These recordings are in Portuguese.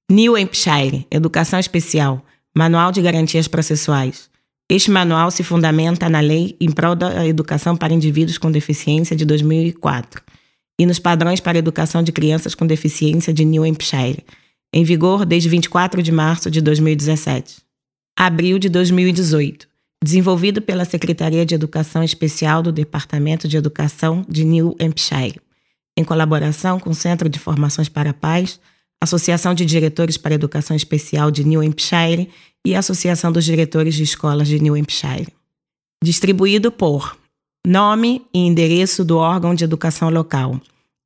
New Hampshire, Educação Especial, Manual de Garantias Processuais. Este manual se fundamenta na Lei em prol da Educação para Indivíduos com Deficiência de 2004 e nos padrões para a educação de crianças com deficiência de New Hampshire, em vigor desde 24 de março de 2017. Abril de 2018. Desenvolvido pela Secretaria de Educação Especial do Departamento de Educação de New Hampshire, em colaboração com o Centro de Formações para a Paz, Associação de Diretores para a Educação Especial de New Hampshire e Associação dos Diretores de Escolas de New Hampshire. Distribuído por nome e endereço do órgão de educação local,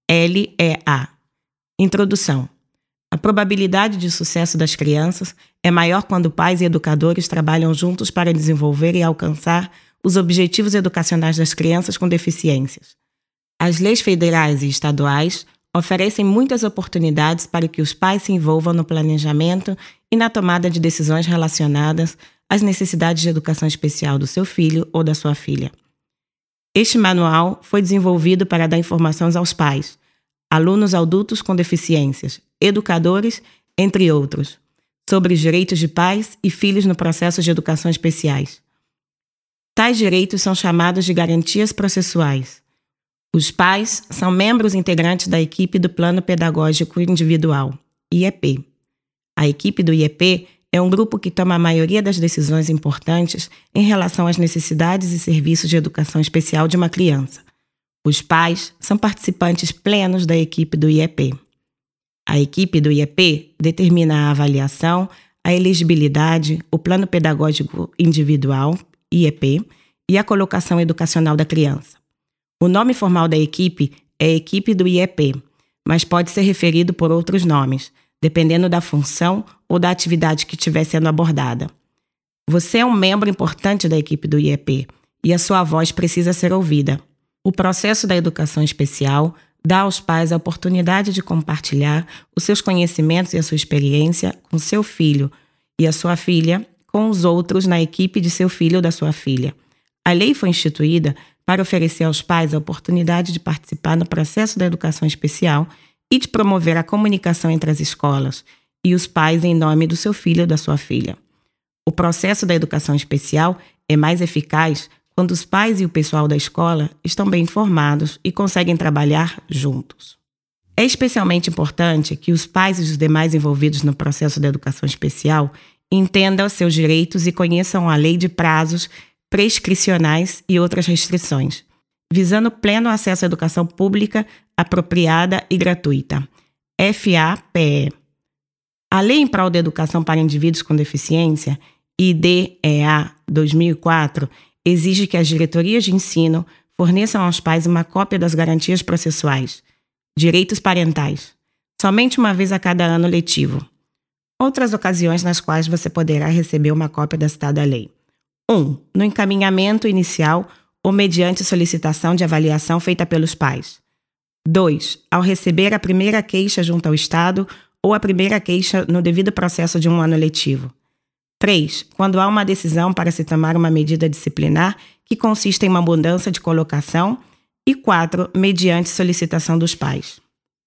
LEA. Introdução. A probabilidade de sucesso das crianças é maior quando pais e educadores trabalham juntos para desenvolver e alcançar os objetivos educacionais das crianças com deficiências. As leis federais e estaduais oferecem muitas oportunidades para que os pais se envolvam no planejamento e na tomada de decisões relacionadas às necessidades de educação especial do seu filho ou da sua filha. Este manual foi desenvolvido para dar informações aos pais, alunos adultos com deficiências, educadores, entre outros, sobre os direitos de pais e filhos no processo de educação especiais. Tais direitos são chamados de garantias processuais. Os pais são membros integrantes da equipe do Plano Pedagógico Individual, IEP. A equipe do IEP é um grupo que toma a maioria das decisões importantes em relação às necessidades e serviços de educação especial de uma criança. Os pais são participantes plenos da equipe do IEP. A equipe do IEP determina a avaliação, a elegibilidade, o Plano Pedagógico Individual, IEP, e a colocação educacional da criança. O nome formal da equipe é Equipe do IEP, mas pode ser referido por outros nomes, dependendo da função ou da atividade que estiver sendo abordada. Você é um membro importante da equipe do IEP e a sua voz precisa ser ouvida. O processo da educação especial dá aos pais a oportunidade de compartilhar os seus conhecimentos e a sua experiência com seu filho e a sua filha com os outros na equipe de seu filho ou da sua filha. A lei foi instituída para oferecer aos pais a oportunidade de participar no processo da educação especial e de promover a comunicação entre as escolas e os pais em nome do seu filho ou da sua filha. O processo da educação especial é mais eficaz quando os pais e o pessoal da escola estão bem informados e conseguem trabalhar juntos. É especialmente importante que os pais e os demais envolvidos no processo da educação especial entendam seus direitos e conheçam a lei de prazos prescricionais e outras restrições, visando pleno acesso à educação pública, apropriada e gratuita, FAPE. A Lei em prol da Educação para Indivíduos com Deficiência, IDEA 2004, exige que as diretorias de ensino forneçam aos pais uma cópia das garantias processuais, direitos parentais, somente uma vez a cada ano letivo. Outras ocasiões nas quais você poderá receber uma cópia da citada lei. 1. No encaminhamento inicial ou mediante solicitação de avaliação feita pelos pais. 2. Ao receber a primeira queixa junto ao Estado ou a primeira queixa no devido processo de um ano letivo. 3. Quando há uma decisão para se tomar uma medida disciplinar que consiste em uma mudança de colocação. E 4. Mediante solicitação dos pais.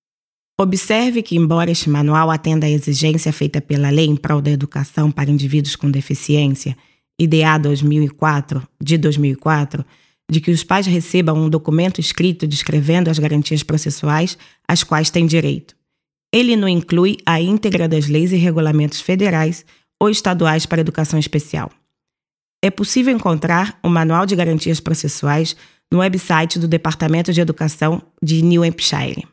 Observe que, embora este manual atenda à exigência feita pela Lei em prol da Educação para Indivíduos com Deficiência, IDEA 2004, de 2004, de que os pais recebam um documento escrito descrevendo as garantias processuais às quais têm direito. Ele não inclui a íntegra das leis e regulamentos federais ou estaduais para educação especial. É possível encontrar o Manual de Garantias Processuais no website do Departamento de Educação de New Hampshire,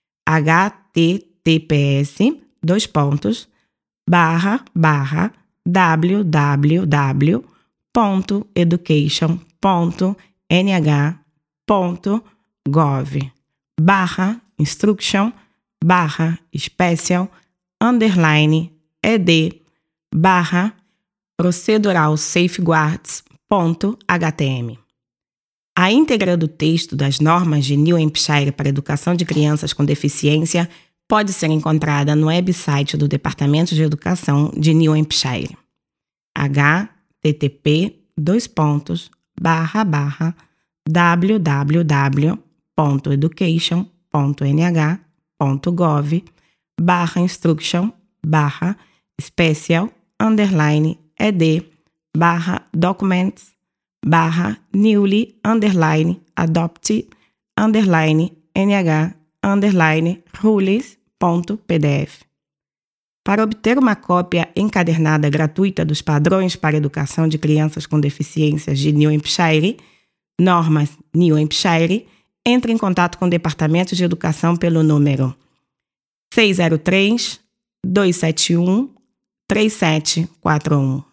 https://www.education.nh.gov/special_ed/procedural safeguards.htm. A íntegra do texto das normas de New Hampshire para a educação de crianças com deficiência pode ser encontrada no website do Departamento de Educação de New Hampshire, http://www.education.nh.gov/instruction special_newly_add_documents_new_nh_rules.pdf. Para obter uma cópia encadernada gratuita dos padrões para a educação de crianças com deficiências de New Hampshire, normas New Hampshire, entre em contato com o Departamento de Educação pelo número 603-271-3741.